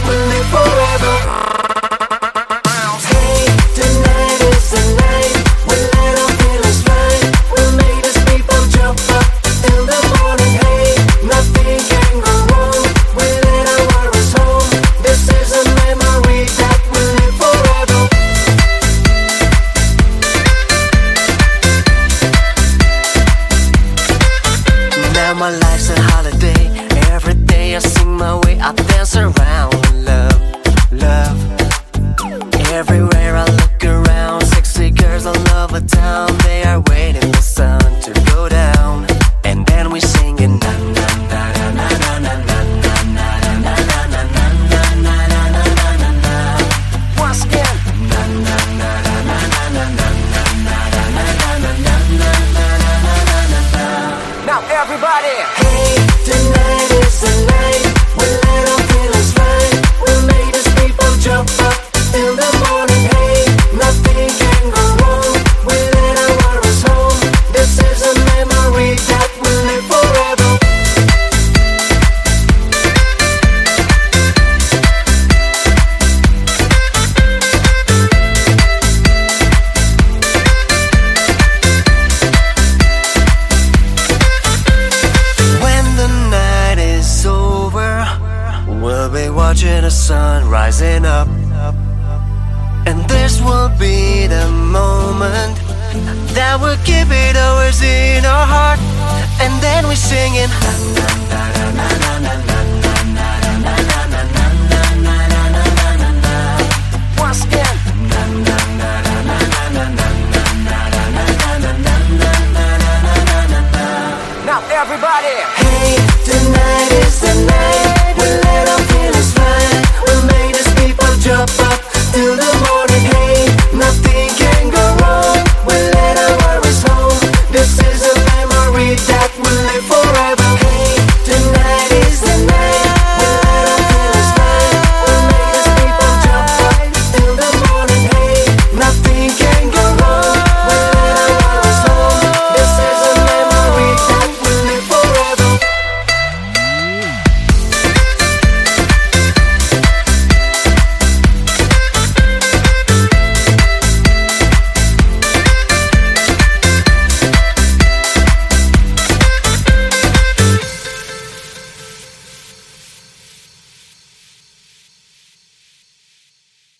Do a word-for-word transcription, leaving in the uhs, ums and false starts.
we'll live forever. Hey, tonight is the night. We'll let our feelings fly. We'll make these people jump up till the morning. Hey, nothing can go wrong. We'll let our worries home. This is a memory that will live forever. Now my life's a holiday. Every day I sing my way, I dance around with love, love. Everywhere I look around, sexy girls all over town. They are waiting for the sun to go down. And then we sing it na na na na na na na na na na na na na na na na. Once again. Na na na na na na na na na na na na na na. Now everybody. Hey, tonight is the night. We'll let our feelings fly. We'll make these people jump up till the morning. Hey, nothing can go wrong. We'll let our worries home. This is a memory that will live forever. When the night is over, we'll be watching the sun rising up. And this will be the moment that will keep it always in our heart. And then we sing it na na na na na na.